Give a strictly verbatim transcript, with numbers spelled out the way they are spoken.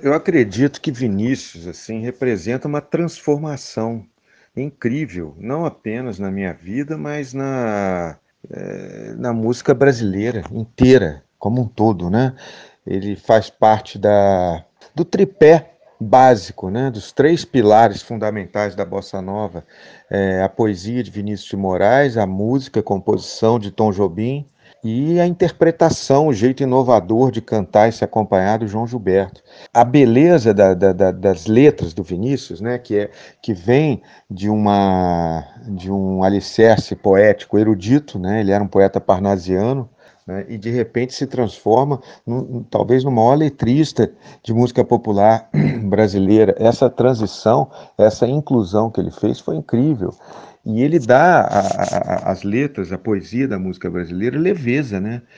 Eu acredito que Vinícius, assim, representa uma transformação incrível, não apenas na minha vida, mas na, eh, na música brasileira inteira, como um todo, né? Ele faz parte da, do tripé básico, né? Dos três pilares fundamentais da Bossa Nova, eh, a poesia de Vinícius de Moraes, a música, a composição de Tom Jobim e a interpretação, o jeito inovador de cantar e se acompanhar do João Gilberto. A beleza da, da, da, das letras do Vinícius, né, que, é, que vem de, uma, de um alicerce poético erudito, né, ele era um poeta parnasiano, né, e de repente se transforma num, talvez no maior letrista de música popular brasileira. Essa transição, essa inclusão que ele fez foi incrível. E ele dá às letras, a poesia da música brasileira leveza, né?